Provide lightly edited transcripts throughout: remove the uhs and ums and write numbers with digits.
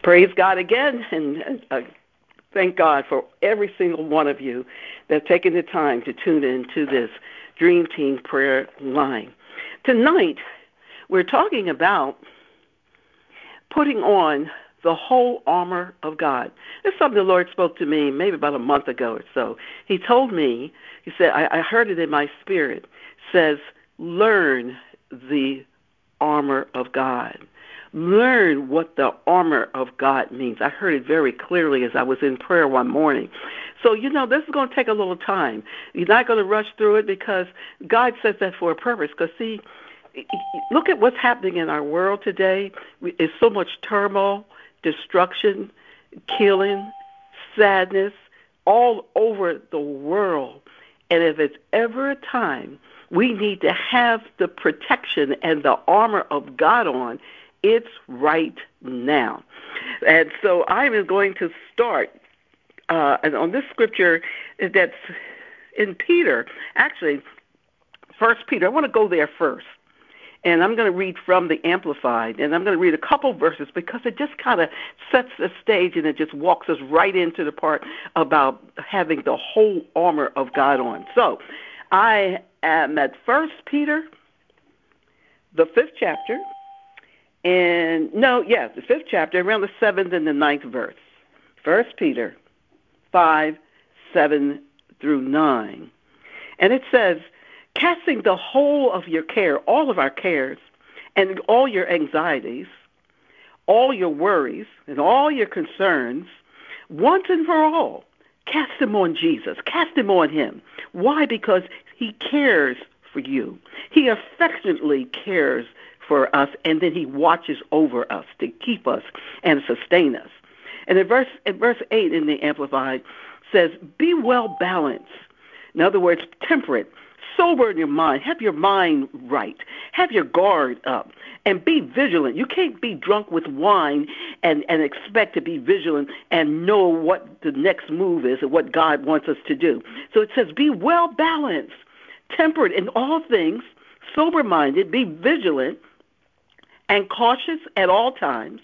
Praise God again, and thank God for every single one of you that's taken the time to tune into this Dream Team prayer line. Tonight, we're talking about putting on the whole armor of God. It's something the Lord spoke to me maybe about a month ago or so. He told me, he said, I heard it in my spirit, says, learn the armor of God. Learn what the armor of God means. I heard it very clearly as I was in prayer one morning. So, this is going to take a little time. You're not going to rush through it because God says that for a purpose. Because, see, look at what's happening in our world today. There's so much turmoil, destruction, killing, sadness all over the world. And if it's ever a time we need to have the protection and the armor of God on, it's right now. And so I am going to start on this scripture that's in Peter, actually, 1 Peter. I want to go there first. And I'm going to read from the Amplified, and I'm going to read a couple verses because it just kind of sets the stage and it just walks us right into the part about having the whole armor of God on. So I am at 1 Peter, the 5th chapter, the 5th chapter, around the 7th and the 9th verse. 1 Peter 5, 7 through 9. And it says, casting the whole of your care, all of our cares, and all your anxieties, all your worries, and all your concerns, once and for all, cast them on Jesus. Cast them on him. Why? Because he cares for you. He affectionately cares for us, and then he watches over us to keep us and sustain us. And in verse 8 in the Amplified says, be well balanced. In other words, temperate, sober in your mind. Have your mind right. Have your guard up. And be vigilant. You can't be drunk with wine and expect to be vigilant and know what the next move is and what God wants us to do. So it says, be well balanced, temperate in all things, sober-minded, be vigilant, and cautious at all times.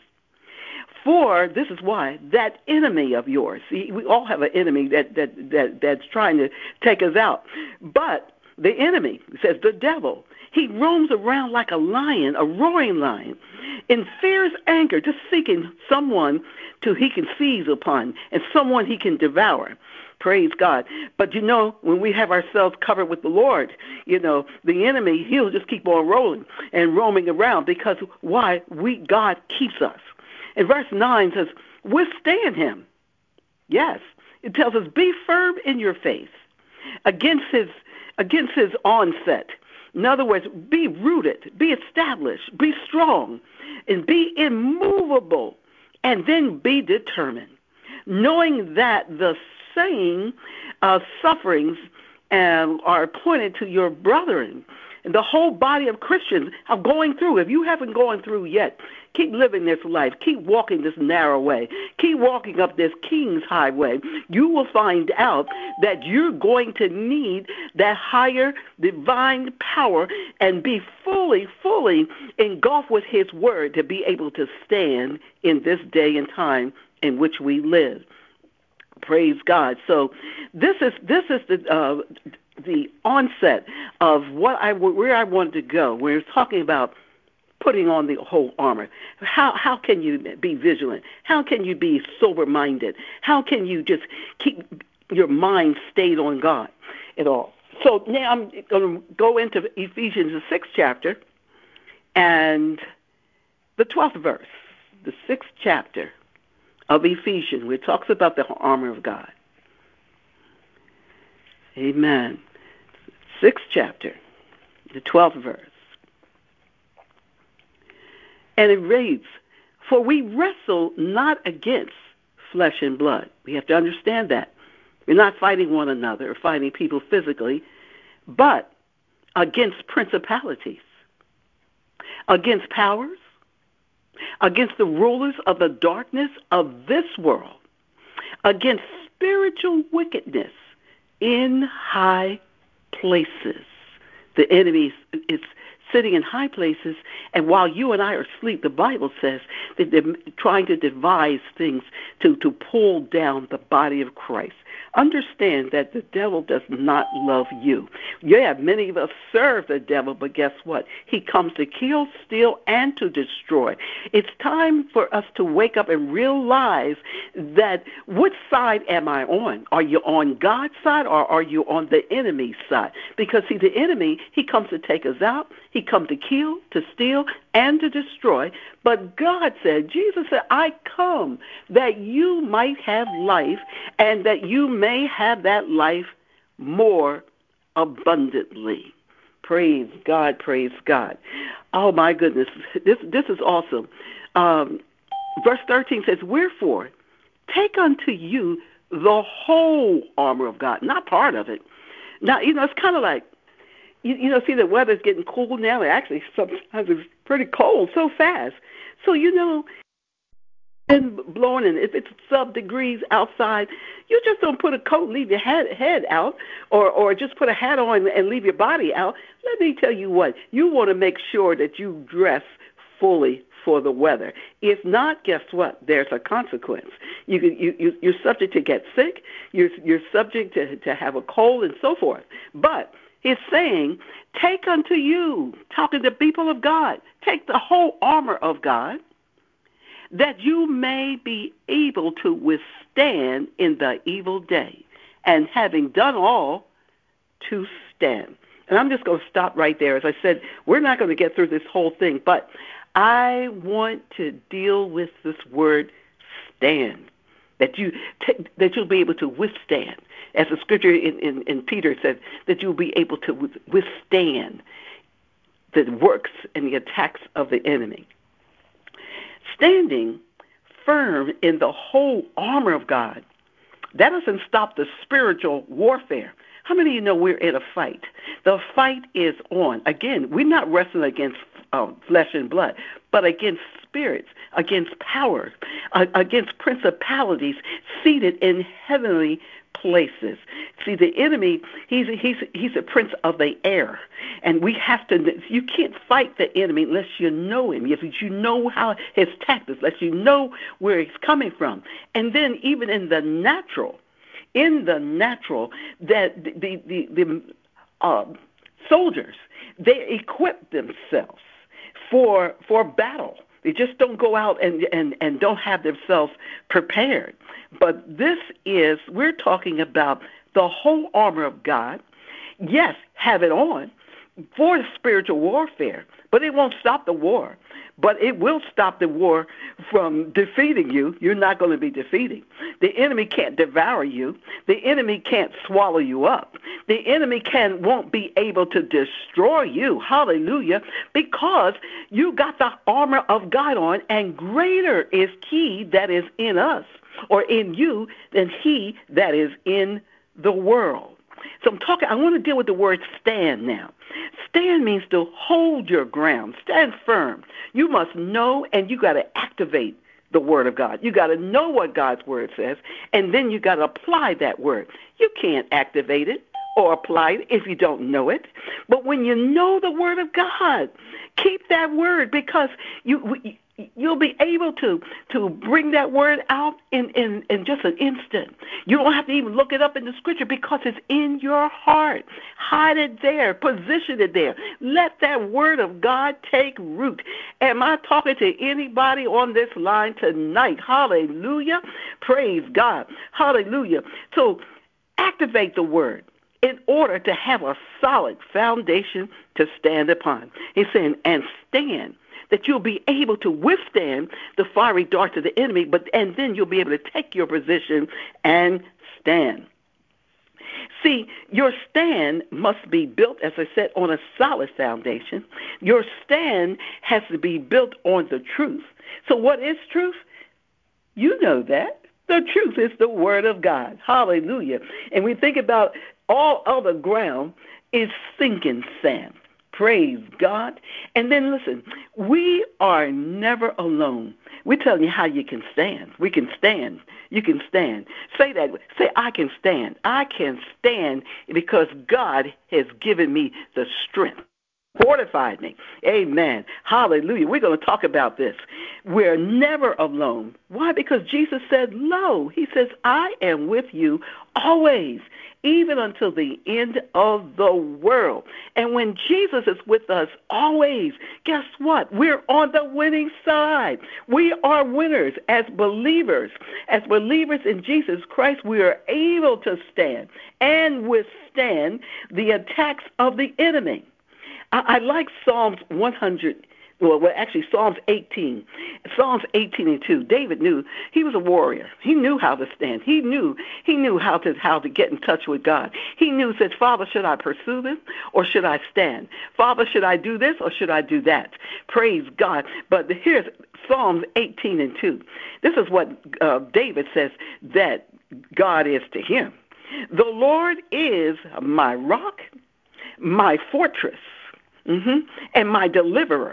For this is why that enemy of yours. See, we all have an enemy that's trying to take us out. But the enemy, says the devil, he roams around like a lion, a roaring lion, in fierce anger, just seeking someone he can seize upon and someone he can devour. Praise God. But when we have ourselves covered with the Lord, the enemy, he'll just keep on rolling and roaming around because why? God keeps us. And verse 9 says, withstand him. Yes. It tells us, be firm in your faith against his onset. In other words, be rooted, be established, be strong, and be immovable, and then be determined, knowing that the same sufferings are appointed to your brethren. And the whole body of Christians are going through. If you haven't gone through yet, keep living this life. Keep walking this narrow way. Keep walking up this King's highway. You will find out that you're going to need that higher divine power and be fully engulfed with his word to be able to stand in this day and time in which we live. Praise God. So this is the onset of where I wanted to go. We're talking about putting on the whole armor. How can you be vigilant? How can you be sober-minded? How can you just keep your mind stayed on God at all? So now I'm going to go into Ephesians, the 6th chapter, and the 12th verse, the 6th chapter of Ephesians, where it talks about the armor of God. Amen. 6th chapter, the 12th verse. And it reads, for we wrestle not against flesh and blood. We have to understand that. We're not fighting one another or fighting people physically, but against principalities, against powers, against the rulers of the darkness of this world, against spiritual wickedness in high places. The enemy is sitting in high places, and while you and I are asleep, the Bible says that they're trying to devise things to pull down the body of Christ. Understand that the devil does not love you. Yeah, many of us serve the devil, but guess what? He comes to kill, steal, and to destroy. It's time for us to wake up and realize that which side am I on? Are you on God's side or are you on the enemy's side? Because, see, the enemy, he comes to take us out. He comes to kill, to steal, and to destroy. But God said, Jesus said, I come that you might have life and that you may have that life more abundantly. Praise God, praise God. Oh, my goodness, this is awesome. Verse 13 says, wherefore, take unto you the whole armor of God, not part of it. Now, it's kind of like, see, the weather's getting cool now. Actually, sometimes it's pretty cold so fast. So, and blowing, and if it's sub-degrees outside, you just don't put a coat and leave your head out, or just put a hat on and leave your body out. Let me tell you what, you want to make sure that you dress fully for the weather. If not, guess what? There's a consequence. You're subject to get sick. You're subject to have a cold and so forth. But he's saying, take unto you, talking to people of God, take the whole armor of God, that you may be able to withstand in the evil day, and having done all, to stand. And I'm just going to stop right there. As I said, we're not going to get through this whole thing, but I want to deal with this word stand, that you'll be able to withstand. As the scripture in Peter said, that you'll be able to withstand the works and the attacks of the enemy. Standing firm in the whole armor of God, that doesn't stop the spiritual warfare. How many of you know we're in a fight? The fight is on. Again, we're not wrestling against flesh and blood, but against spirits, against powers, against principalities seated in heavenly places. See, the enemy, he's a prince of the air, and we have to. You can't fight the enemy unless you know him, if you know how his tactics, unless you know where he's coming from. And then even in the natural, that the soldiers, they equip themselves for battle. They just don't go out and don't have themselves prepared. But we're talking about the whole armor of God. Yes, have it on for spiritual warfare, but it won't stop the war. But it will stop the war from defeating you. You're not going to be defeated. The enemy can't devour you. The enemy can't swallow you up. The enemy won't be able to destroy you. Hallelujah. Because you got the armor of God on, and greater is he that is in us or in you than he that is in the world. So I want to deal with the word stand now. Stand means to hold your ground, stand firm. You must know, and you got to activate the word of God. You got to know what God's word says, and then you got to apply that word. You can't activate it or apply it if you don't know it. But when you know the word of God, keep that word, because you'll be able to bring that word out in just an instant. You don't have to even look it up in the scripture, because it's in your heart. Hide it there. Position it there. Let that word of God take root. Am I talking to anybody on this line tonight? Hallelujah. Praise God. Hallelujah. So activate the word in order to have a solid foundation to stand upon. He's saying, and stand, that you'll be able to withstand the fiery darts of the enemy, and then you'll be able to take your position and stand. See, your stand must be built, as I said, on a solid foundation. Your stand has to be built on the truth. So what is truth? You know that. The truth is the word of God. Hallelujah. And we think about all other ground is sinking sand. Praise God. And then listen, we are never alone. We're telling you how you can stand. We can stand. You can stand. Say that. Say, I can stand. I can stand because God has given me the strength. Fortified me. Amen. Hallelujah. We're going to talk about this. We're never alone. Why? Because Jesus said, lo, he says, I am with you always, even until the end of the world. And when Jesus is with us always, guess what? We're on the winning side. We are winners as believers. As believers in Jesus Christ, we are able to stand and withstand the attacks of the enemy. I like Psalms 100, actually Psalms 18. Psalms 18 and 2. David knew he was a warrior. He knew how to stand. He knew how to get in touch with God. He knew, says, Father, should I pursue this or should I stand? Father, should I do this or should I do that? Praise God. But here's Psalms 18 and 2. This is what David says that God is to him. The Lord is my rock, my fortress, and my deliverer,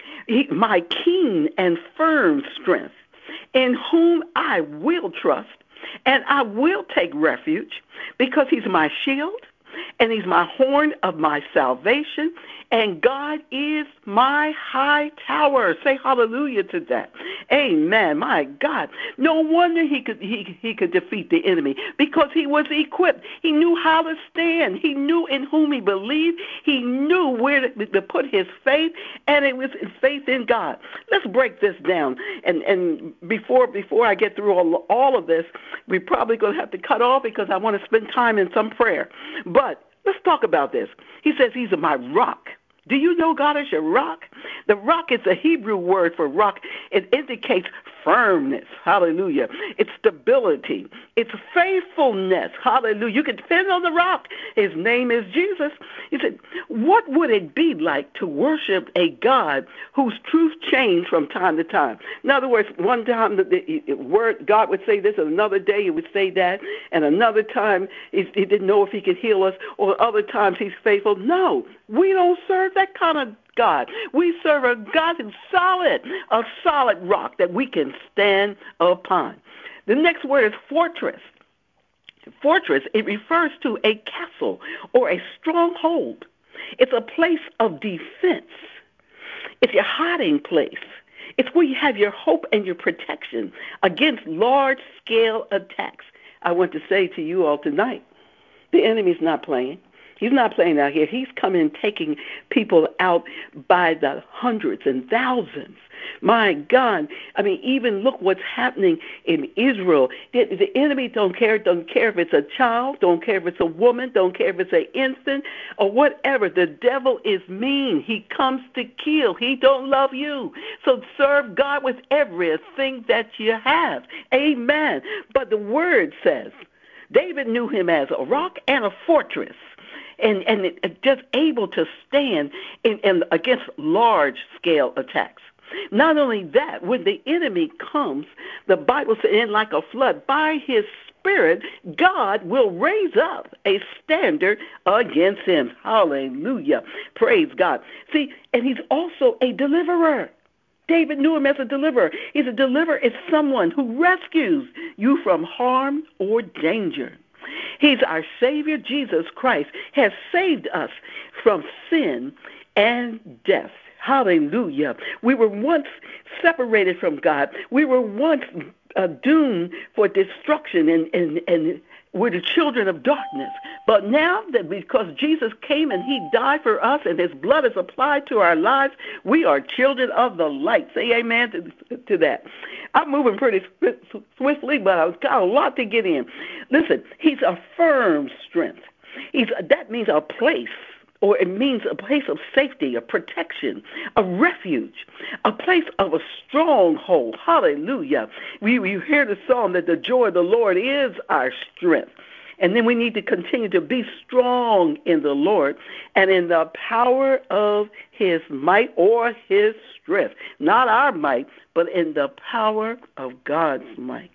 my keen and firm strength, in whom I will trust, and I will take refuge, because he's my shield, and he's my horn of my salvation, and God is my high tower. Say hallelujah to that. Amen. My God. No wonder he could defeat the enemy, because he was equipped. He knew how to stand. He knew in whom he believed. He knew where to put his faith, and it was faith in God. Let's break this down. And before I get through all of this, we're probably going to have to cut off, because I want to spend time in some prayer. But let's talk about this. He says he's my rock. Do you know God is your rock? The rock is a Hebrew word for rock. It indicates firmness. Hallelujah. It's stability. It's faithfulness. Hallelujah. You can depend on the rock. His name is Jesus. He said, what would it be like to worship a God whose truth changed from time to time? In other words, one time the word God would say this, and another day he would say that, and another time he didn't know if he could heal us, or other times he's faithful. No, we don't serve that kind of God. We serve a God who's solid, a solid rock that we can stand upon. The next word is fortress. Fortress, it refers to a castle or a stronghold. It's a place of defense. It's your hiding place. It's where you have your hope and your protection against large-scale attacks. I want to say to you all tonight, the enemy's not playing. He's not playing out here. He's coming taking people out by the hundreds and thousands. My God. I mean, even look what's happening in Israel. The enemy don't care if it's a child, don't care if it's a woman, don't care if it's an infant or whatever. The devil is mean. He comes to kill. He don't love you. So serve God with everything that you have. Amen. But the word says, David knew him as a rock and a fortress. And just able to stand in against large-scale attacks. Not only that, when the enemy comes, the Bible says, in like a flood, by his Spirit, God will raise up a standard against him. Hallelujah. Praise God. See, and he's also a deliverer. David knew him as a deliverer. He's a deliverer is someone who rescues you from harm or danger. He's our Savior. Jesus Christ has saved us from sin and death. Hallelujah. We were once separated from God. We were once doomed for destruction and we're the children of darkness. But now that because Jesus came and he died for us and his blood is applied to our lives, we are children of the light. Say amen to that. I'm moving pretty swiftly, but I've got a lot to get in. Listen, he's a firm strength. That means a place, or it means a place of safety, a protection, a refuge, a place of a stronghold. Hallelujah. We hear the song that the joy of the Lord is our strength. And then we need to continue to be strong in the Lord and in the power of his might or his strength. Not our might, but in the power of God's might.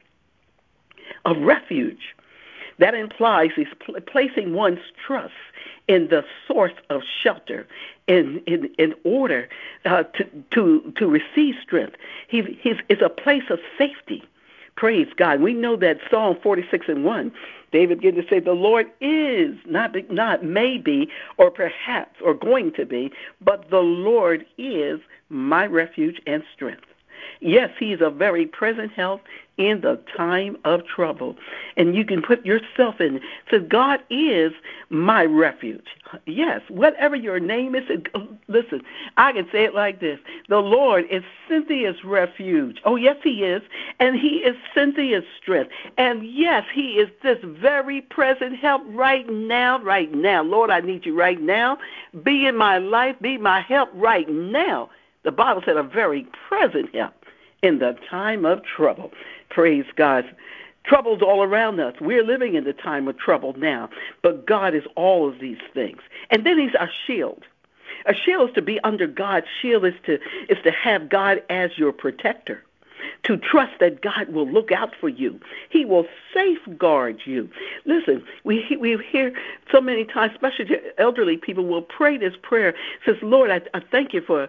A refuge. That implies he's placing one's trust in the source of shelter in order to receive strength. It's a place of safety, Praise God. We know that Psalm 46:1, David began to say, the Lord is, not maybe or perhaps or going to be, but the Lord is my refuge and strength. Yes, he is a very present help in the time of trouble. And you can put yourself in it. So God is my refuge. Yes, whatever your name is, listen, I can say it like this. The Lord is Cynthia's refuge. Oh, yes, he is. And he is Cynthia's strength. And yes, he is this very present help right now, right now. Lord, I need you right now. Be in my life. Be my help right now. The Bible said a very present help in the time of trouble. Praise God. Trouble's all around us. We're living in the time of trouble now, but God is all of these things. And then he's our shield. A shield is to be under God's shield, is to have God as your protector, to trust that God will look out for you. He will safeguard you. Listen, we hear so many times, especially elderly people will pray this prayer. Says, Lord, I thank you for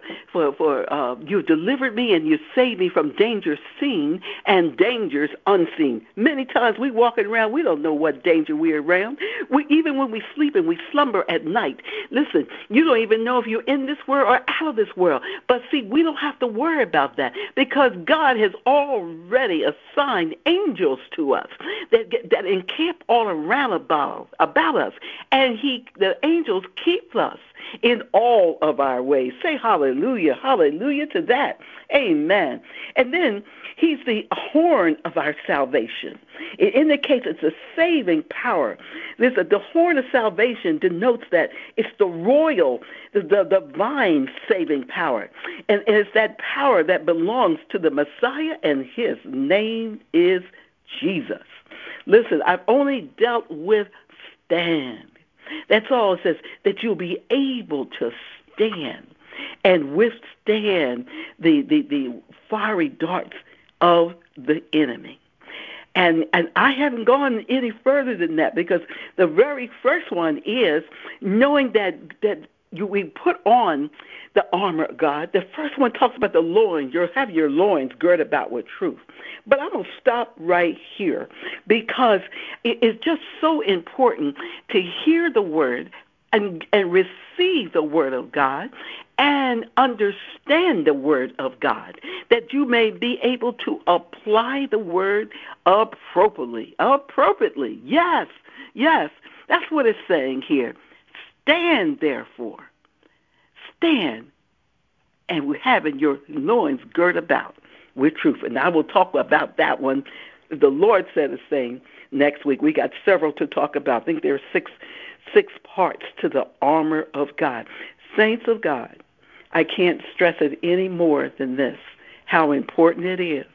you delivered me and you saved me from dangers seen and dangers unseen. Many times we walking around, we don't know what danger we're around. Even when we sleep and we slumber at night, listen, you don't even know if you're in this world or out of this world. But see, we don't have to worry about that because God has already assigned angels to us that encamp all around about us, and the angels keep us in all of our ways. Say hallelujah, hallelujah to that. Amen. And then he's the horn of our salvation. It indicates it's a saving power. The horn of salvation denotes that it's the royal, the divine saving power. And it's that power that belongs to the Messiah, and his name is Jesus. Listen, I've only dealt with stand. That's all it says, that you'll be able to stand and withstand the fiery darts of the enemy. And I haven't gone any further than that, because the very first one is knowing that we put on the armor of God. The first one talks about the loins. You'll have your loins girded about with truth. But I'm going to stop right here, because it's just so important to hear the word and receive the word of God and understand the word of God, that you may be able to apply the word appropriately. Appropriately. Yes, yes. That's what it's saying here. Stand, therefore. Stand, and having your loins girt about with truth. And I will talk about that one. The Lord said the same next week. We got several to talk about. I think there are six parts to the armor of God. Saints of God, I can't stress it any more than this, how important it is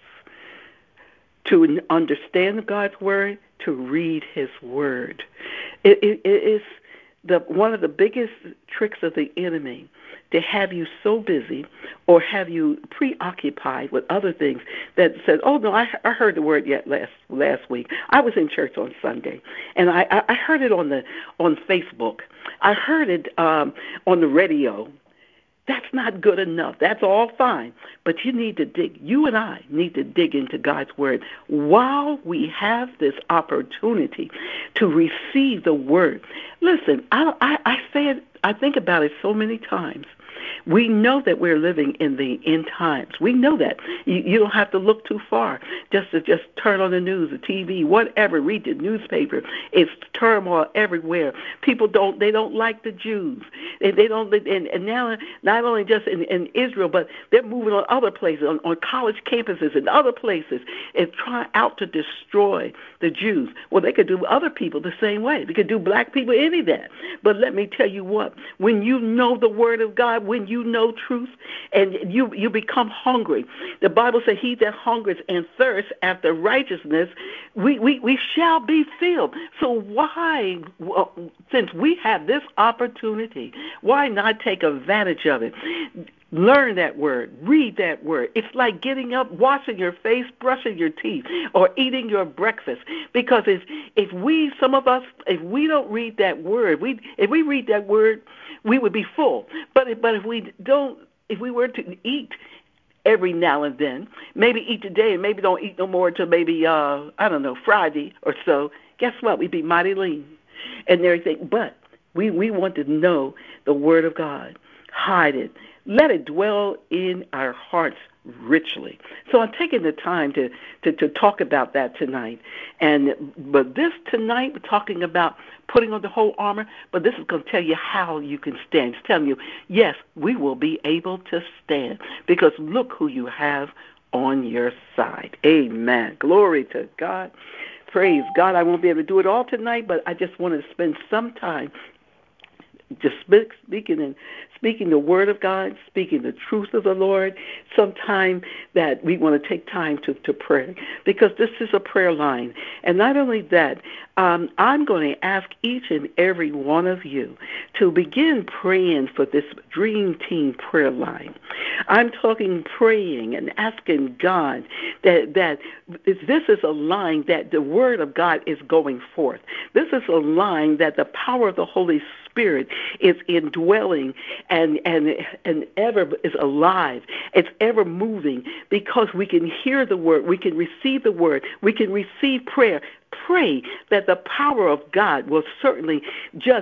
to understand God's word, to read his word. It is one of the biggest tricks of the enemy, to have you so busy or have you preoccupied with other things that says, oh, no, I heard the word last week. I was in church on Sunday, and I heard it on Facebook. I heard it on the radio. That's not good enough. That's all fine. But you need to dig. You and I need to dig into God's word while we have this opportunity to receive the word. Listen, I say it, I think about it so many times. We know that we're living in the end times. We know that. You don't have to look too far just to turn on the news, the TV, whatever, read the newspaper. It's turmoil everywhere. People don't like the Jews. They don't, and now not only just in Israel, but they're moving on other places, on college campuses and other places, and trying out to destroy the Jews. Well, they could do other people the same way. They could do black people, any of that. But let me tell you what, when you know the word of God, when you know truth, and you become hungry. The Bible says, he that hungers and thirsts after righteousness, we shall be filled. So why, since we have this opportunity, why not take advantage of it? Learn that word. Read that word. It's like getting up, washing your face, brushing your teeth, or eating your breakfast. Because if we don't read that word, if we read that word, we would be full. But if we were to eat every now and then. Maybe eat today and maybe don't eat no more until maybe, Friday or so. Guess what? We'd be mighty lean and everything. But we want to know the Word of God. Hide it. Let it dwell in our hearts richly. So I'm taking the time to talk about that tonight. But this tonight, we're talking about putting on the whole armor, but this is going to tell you how you can stand. It's telling you, yes, we will be able to stand because look who you have on your side. Amen. Glory to God. Praise God. I won't be able to do it all tonight, but I just want to spend some time just speaking the word of God, speaking the truth of the Lord, sometime that we want to take time to pray, because this is a prayer line. And not only that, I'm going to ask each and every one of you to begin praying for this Dream Team prayer line. I'm talking praying and asking God that this is a line that the word of God is going forth. This is a line that the power of the Holy Spirit is indwelling and ever is alive. It's ever moving because we can hear the word, we can receive the word, we can receive prayer. Pray that the power of God will certainly just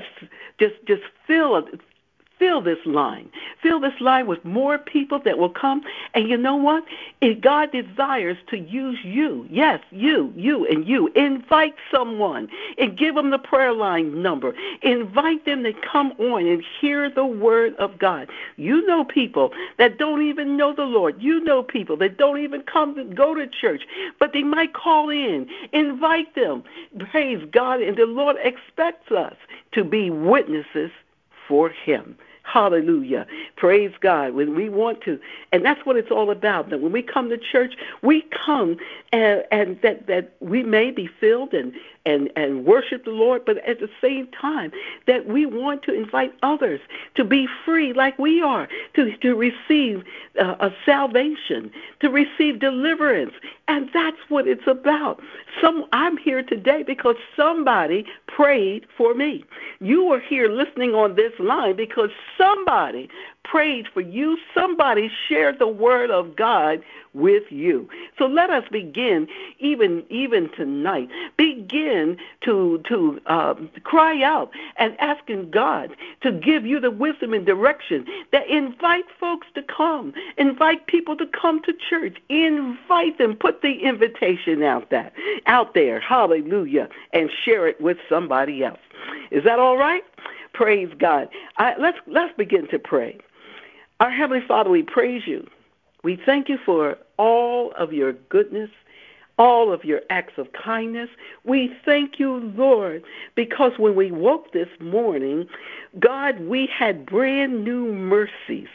fill this line. Fill this line with more people that will come. And you know what? If God desires to use you, yes, you. Invite someone and give them the prayer line number. Invite them to come on and hear the word of God. You know people that don't even know the Lord. You know people that don't even go to church, but they might call in. Invite them. Praise God. And the Lord expects us to be witnesses for him. Hallelujah. Praise God. When we want to, and that's what it's all about. That when we come to church, we come and that we may be filled and worship the Lord, but at the same time that we want to invite others to be free like we are, to receive a salvation, to receive deliverance. And that's what it's about. I'm here today because somebody prayed for me. You are here listening on this line because somebody prayed for you. Somebody shared the word of God with you. So let us begin, even tonight, begin to cry out and asking God to give you the wisdom and direction. That invite folks to come, invite people to come to church, invite them, put the invitation out there, hallelujah, and share it with somebody else. Is that all right? Praise God. Let's begin to pray. Our Heavenly Father, we praise you. We thank you for all of your goodness, all of your acts of kindness. We thank you, Lord, because when we woke this morning, God, we had brand new mercies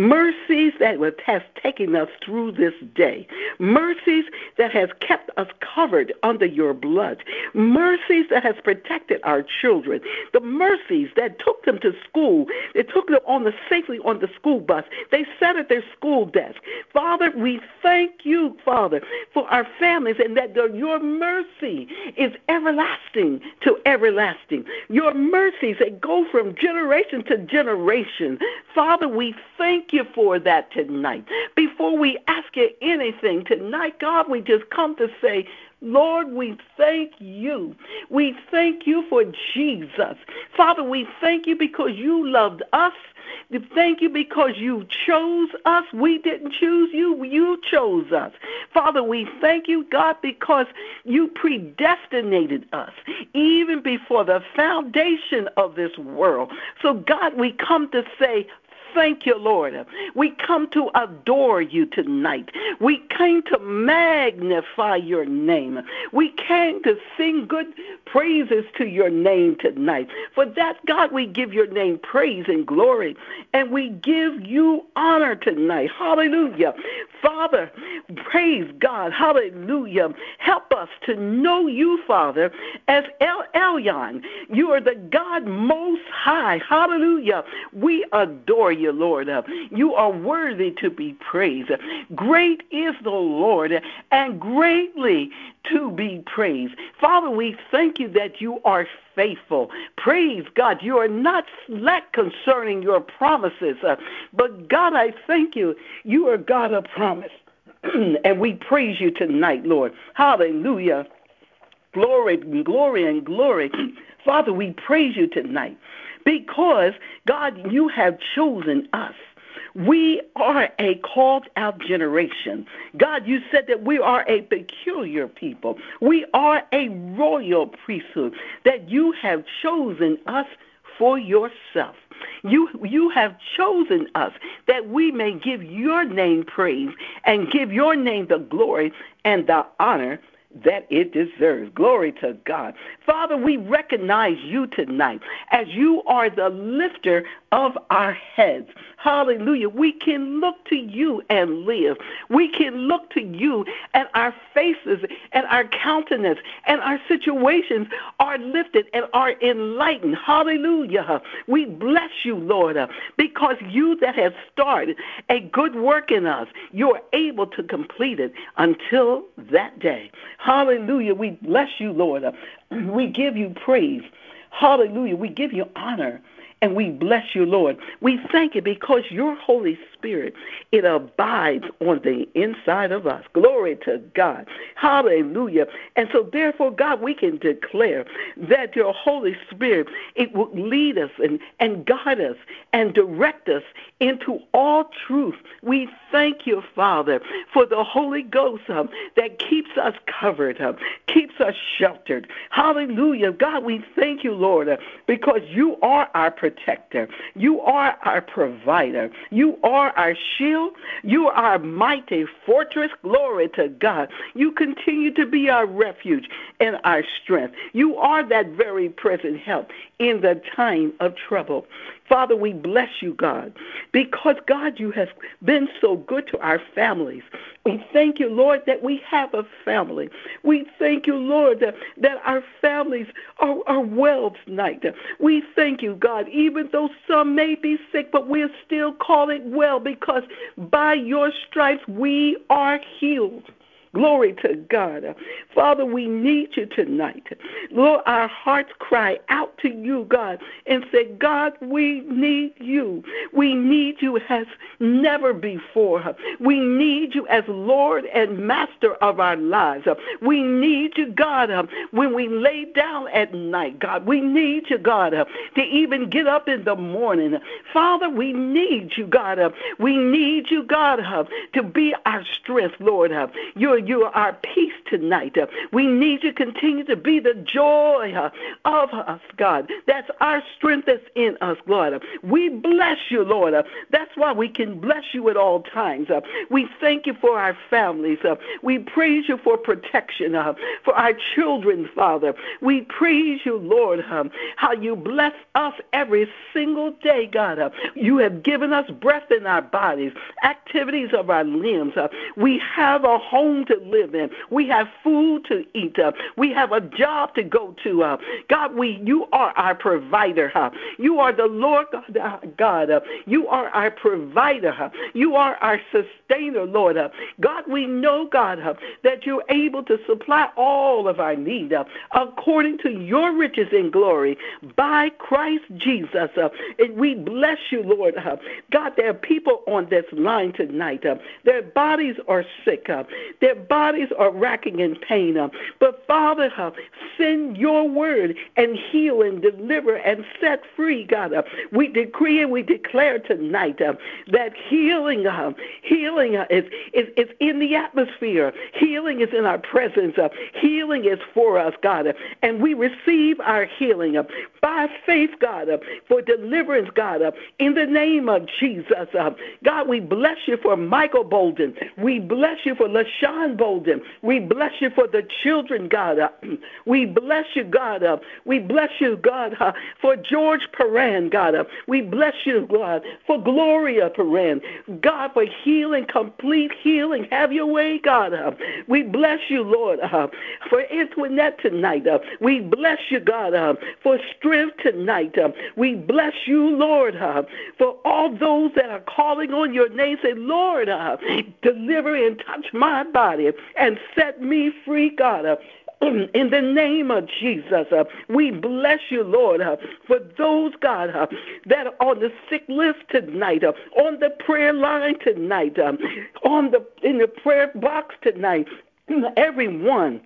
that has taken us through this day, mercies that has kept us covered under your blood, mercies that has protected our children, the mercies that took them to school, they took them safely on the school bus, they sat at their school desk. Father, we thank you, Father, for our families, and that your mercy is everlasting to everlasting. Your mercies that go from generation to generation. Father, we thank you for that tonight. Before we ask you anything tonight, God, we just come to say, Lord, we thank you. We thank you for Jesus. Father, we thank you because you loved us. Thank you because you chose us. We didn't choose you. You chose us. Father, we thank you, God, because you predestinated us even before the foundation of this world. So, God, we come to say, thank you, Lord. We come to adore you tonight. We came to magnify your name. We came to sing good praises to your name tonight. For that, God, we give your name praise and glory, and we give you honor tonight. Hallelujah. Father, praise God. Hallelujah. Help us us to know you, Father, as El Elyon. You are the God most high. Hallelujah. We adore you, Lord. You are worthy to be praised. Great is the Lord, and greatly to be praised. Father, we thank you that you are faithful. Praise God. You are not slack concerning your promises. But God, I thank you. You are God of promise. And we praise you tonight, Lord. Hallelujah. Glory, glory, and glory. Father, we praise you tonight because, God, you have chosen us. We are a called out generation. God, you said that we are a peculiar people. We are a royal priesthood, that you have chosen us for yourself. You have chosen us that we may give your name praise and give your name the glory and the honor that it deserves. Glory to God. Father, we recognize you tonight as you are the lifter of our heads. Hallelujah. We can look to you and live. We can look to you and our faces and our countenance and our situations are lifted and are enlightened. Hallelujah. We bless you, Lord, because you that have started a good work in us, you're able to complete it until that day. Hallelujah. We bless you, Lord. We give you praise. Hallelujah. We give you honor. And we bless you, Lord. We thank you because your Holy Spirit, it abides on the inside of us. Glory to God. Hallelujah. And so therefore, God, we can declare that your Holy Spirit, it will lead us and guide us and direct us into all truth. We thank you, Father, for the Holy Ghost that keeps us covered, keeps us sheltered. Hallelujah. God, we thank you, Lord, because you are our protector. You are our provider. You are our shield. You are our mighty fortress. Glory to God. You continue to be our refuge and our strength. You are that very present help in the time of trouble. Father, we bless you, God, because, God, you have been so good to our families. We thank you, Lord, that we have a family. We thank you, Lord, that our families are well tonight. We thank you, God, even though some may be sick, but we'll still call it well because by your stripes we are healed. Glory to God. Father, we need you tonight. Lord, our hearts cry out to you, God, and say, God, we need you. We need you as never before. We need you as Lord and Master of our lives. We need you, God, when we lay down at night, God. We need you, God, to even get up in the morning. Father, we need you, God. We need you, God, to be our strength, Lord. You are our peace tonight. We need you to continue to be the joy of us, God. That's our strength that's in us, Lord. We bless you, Lord. That's why we can bless you at all times. We thank you for our families. We praise you for protection, for our children, Father. We praise you, Lord, how you bless us every single day, God. You have given us breath in our bodies, activities of our limbs. We have a home to live in. We have food to eat. We have a job to go to. God, you are our provider. You are the Lord God. You are our provider. You are our sustainer, Lord. God, we know, God, that you're able to supply all of our need according to your riches and glory by Christ Jesus. And we bless you, Lord. God, there are people on this line tonight. Their bodies are sick. Their bodies are racking in pain. But Father, send your word and heal and deliver and set free, God. We decree and we declare tonight that healing is in the atmosphere. Healing is in our presence. Healing is for us, God. And we receive our healing by faith, God, for deliverance, God, in the name of Jesus. God, we bless you for Michael Bolden. We bless you for LaShawn John Bolden. We bless you for the children, God. We bless you, God. We bless you, God, for George Perrin, God. We bless you, God, for Gloria Perrin. God, for healing, complete healing. Have your way, God. We bless you, Lord, for Antoinette tonight. We bless you, God, for strength tonight. We bless you, Lord, for all those that are calling on your name. Say, Lord, deliver and touch my body and set me free, God. In the name of Jesus, we bless you, Lord, for those, God, that are on the sick list tonight, on the prayer line tonight, in the prayer box tonight, everyone,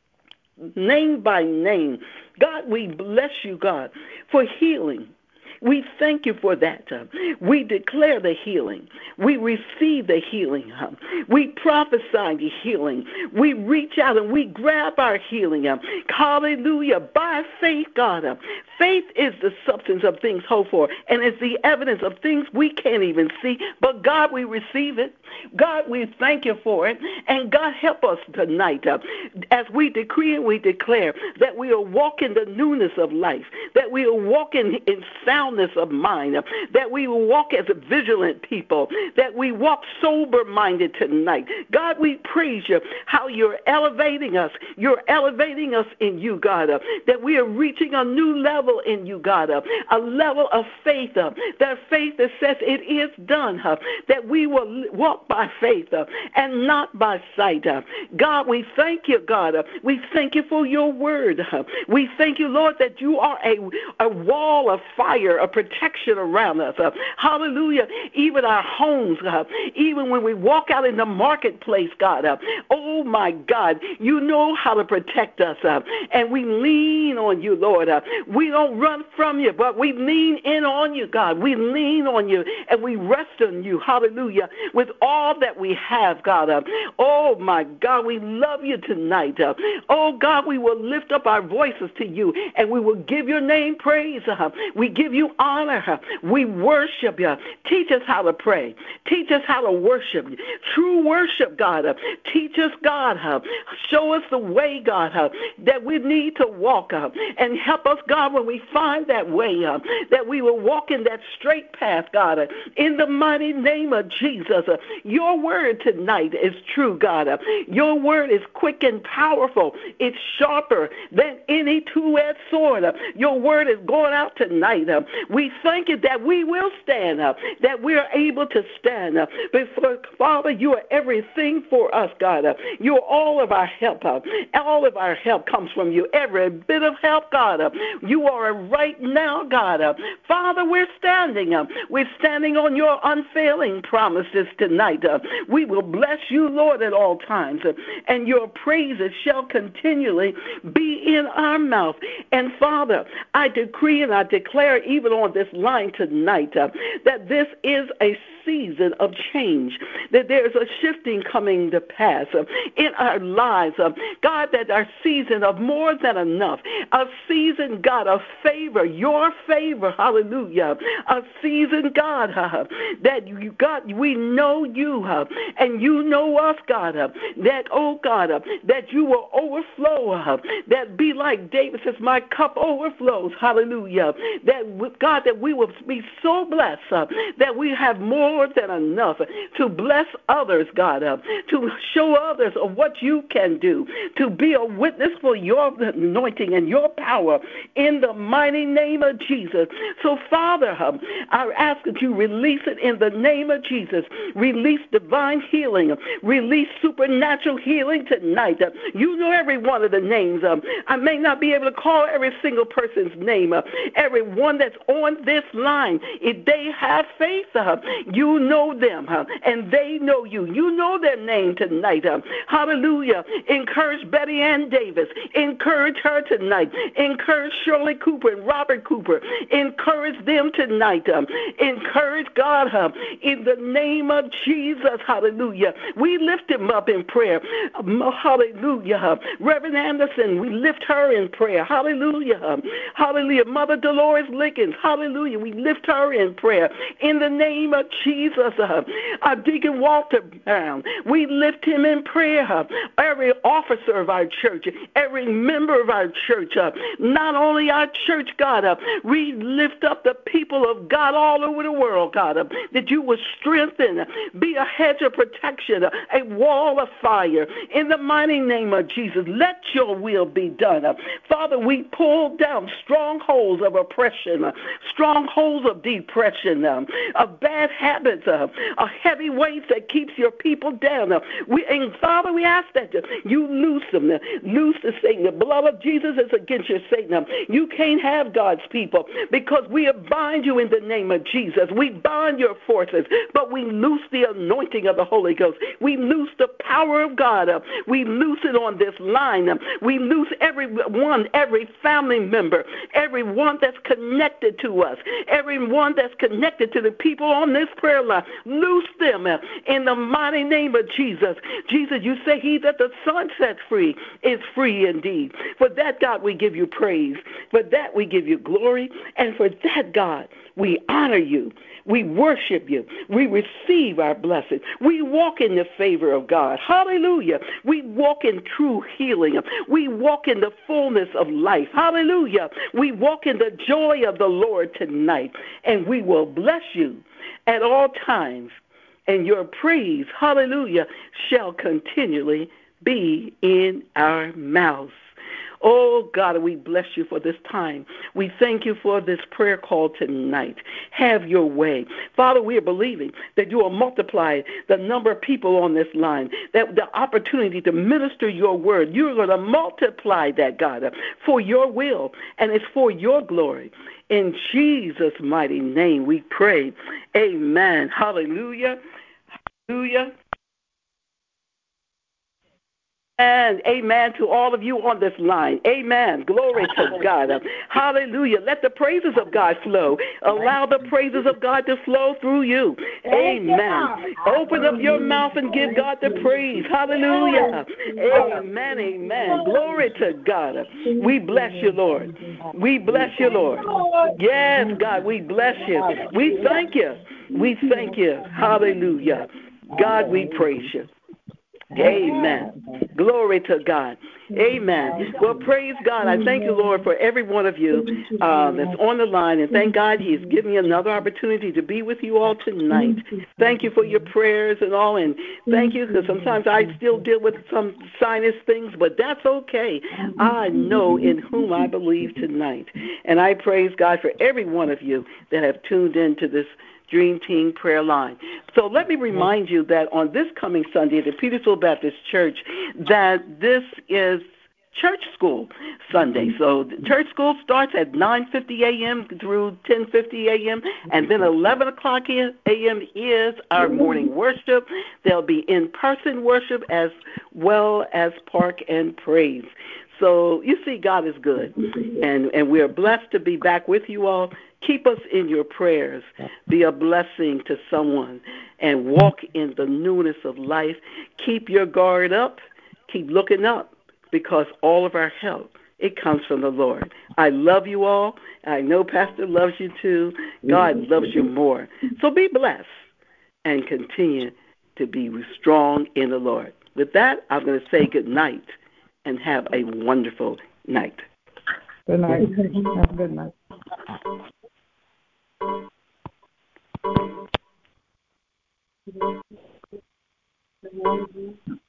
name by name. God, we bless you, God, for healing. We thank you for that. We declare the healing. We receive the healing. We prophesy the healing. We reach out and we grab our healing. Hallelujah. By faith, God. Faith is the substance of things hoped for, and it's the evidence of things we can't even see. But God, we receive it. God, we thank you for it. And God, help us tonight as we decree and we declare that we will walk in the newness of life, that we will walk in soundness of mind, that we will walk as a vigilant people, that we walk sober-minded tonight. God, we praise you how you're elevating us. You're elevating us in you, God, that we are reaching a new level in you, God, a level of faith, that faith that says it is done, that we will walk by faith and not by sight. God, we thank you, God. We thank you for your word. We thank you, Lord, that you are a wall of fire, a protection around us. Hallelujah. Even our homes, even when we walk out in the marketplace, God. Oh, my God, you know how to protect us. And we lean on you, Lord. We don't run from you, but we lean in on you, God. We lean on you and we rest on you. Hallelujah. With all that we have, God. Oh, my God, we love you tonight. Oh, God, we will lift up our voices to you and we will give your name praise. We give you honor. We worship you. Teach us how to pray. Teach us how to worship. True worship, God. Teach us, God. Show us the way, God, that we need to walk. And help us, God, when we find that way, that we will walk in that straight path, God. In the mighty name of Jesus. Your word tonight is true, God. Your word is quick and powerful. It's sharper than any two-edged sword. Your word is going out tonight. We thank you that we will stand up, that we are able to stand up. Before, Father, you are everything for us, God. You are all of our help. All of our help comes from you. Every bit of help, God. You are right now, God. Father, we're standing. We're standing on your unfailing promises tonight. We will bless you, Lord, at all times, and your praises shall continually be in our mouth. And Father, I decree and I declare even on this line tonight that this is a season of change, that there's a shifting coming to pass in our lives. God, that our season of more than enough, a season, God, of favor, your favor, hallelujah, a season, God, that you, God, we know you, and you know us, God, that, oh God, that you will overflow, that be like David says, my cup overflows, hallelujah, that, God, that we will be so blessed that we have more than enough to bless others, God, to show others of what you can do, to be a witness for your anointing and your power in the mighty name of Jesus. So, Father, I ask that you release it in the name of Jesus. Release divine healing. Release supernatural healing tonight. You know every one of the names. I may not be able to call every single person's name. Every one that's on this line, if they have faith, you know them, and they know you. You know their name tonight. Hallelujah. Encourage Betty Ann Davis. Encourage her tonight. Encourage Shirley Cooper and Robert Cooper. Encourage them tonight. Encourage God in the name of Jesus. Hallelujah. We lift him up in prayer. Hallelujah. Reverend Anderson, we lift her in prayer. Hallelujah. Hallelujah. Mother Dolores Lickens. Hallelujah. We lift her in prayer. In the name of Jesus. Our Deacon Walter Brown. We lift him in prayer. Every officer of our church, every member of our church, not only our church, God, we lift up the people of God all over the world, God, that you would strengthen, be a hedge of protection, a wall of fire. In the mighty name of Jesus, let your will be done. Father, we pull down strongholds of oppression, strongholds of depression, of bad habits, a heavy weight that keeps your people down. And Father, we ask that you loose them, loose the Satan. The blood of Jesus is against you, Satan. You can't have God's people because we bind you in the name of Jesus. We bind your forces, but we loose the anointing of the Holy Ghost. We loose the power of God. We loose it on this line. We loose everyone, every family member, everyone that's connected to us, everyone that's connected to the people on this prayer line. Loose them in the mighty name of Jesus. Jesus, you say he that the Son sets free is free indeed. For that, God, we give you praise. For that, we give you glory. And for that, God, we honor you. We worship you. We receive our blessing. We walk in the favor of God. Hallelujah. We walk in true healing. We walk in the fullness of life. Hallelujah. We walk in the joy of the Lord tonight. And we will bless you at all times. And your praise, hallelujah, shall continually be in our mouths. Oh, God, we bless you for this time. We thank you for this prayer call tonight. Have your way. Father, we are believing that you will multiply the number of people on this line, that the opportunity to minister your word, you're going to multiply that, God, for your will, and it's for your glory. In Jesus' mighty name we pray. Amen. Hallelujah. Hallelujah. And amen to all of you on this line. Amen. Glory to God. Hallelujah. Let the praises of God flow. Allow the praises of God to flow through you. Amen. Open up your mouth and give God the praise. Hallelujah. Amen. Amen. Glory to God. We bless you, Lord. We bless you, Lord. Yes, God, we bless you. We thank you. We thank you. Hallelujah. God, we praise you. Amen. Glory to God. Amen. Well, praise God. I thank you, Lord, for every one of you that's on the line. And thank God he's given me another opportunity to be with you all tonight. Thank you for your prayers and all. And thank you, because sometimes I still deal with some sinus things, but that's okay. I know in whom I believe tonight. And I praise God for every one of you that have tuned into this Dream Team prayer line. So let me remind you that on this coming Sunday at the Petersville Baptist Church, that this is Church School Sunday. So church school starts at 9:50 a.m. through 10:50 a.m. and then 11 o'clock a.m. is our morning worship. There'll be in-person worship as well as park and praise. So you see, God is good, and we are blessed to be back with you all. Keep us in your prayers. Be a blessing to someone and walk in the newness of life. Keep your guard up. Keep looking up, because all of our help, it comes from the Lord. I love you all. I know Pastor loves you too. God loves you more. So be blessed and continue to be strong in the Lord. With that, I'm going to say good night and have a wonderful night. Good night. Have a good night. Thank you.